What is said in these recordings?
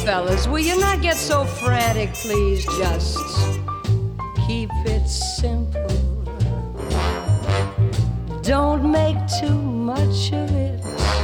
fellas, will you not get so frantic, please? Just keep it simple. Don't make too much of it.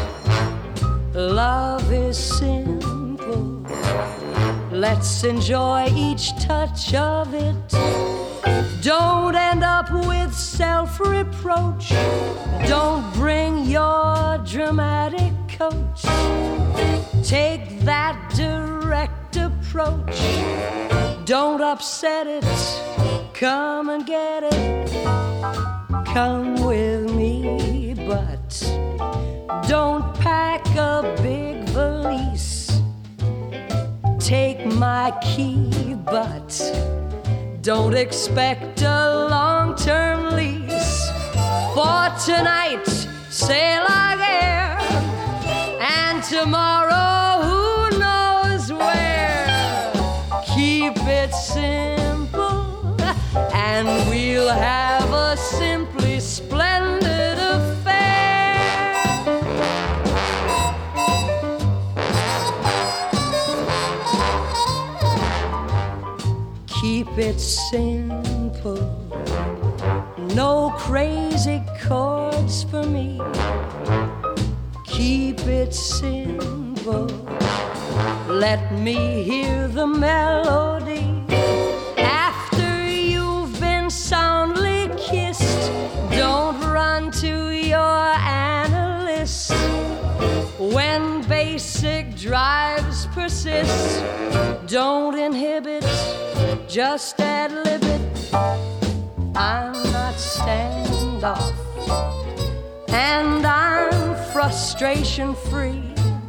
Love is simple. Let's enjoy each touch of it. Don't end up with self-reproach. Don't bring your dramatic coach. Take that direct approach. Don't upset it. Come and get it. Come with me, but don't pack a big valise. Take my key, but don't expect a long-term lease. For tonight, sail our air, and tomorrow, who knows where. Keep it simple, and we'll have a simply splendid affair. Keep it simple. No crazy chords for me. Keep it simple. Let me hear the melody. After you've been soundly kissed, don't run to your analyst. When basic drives persist, don't inhibit, just ad-lib it. I'm not standoff, and I'm frustration-free.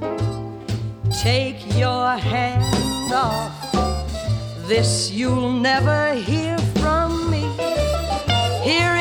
Take your hand off. This you'll never hear from me. Here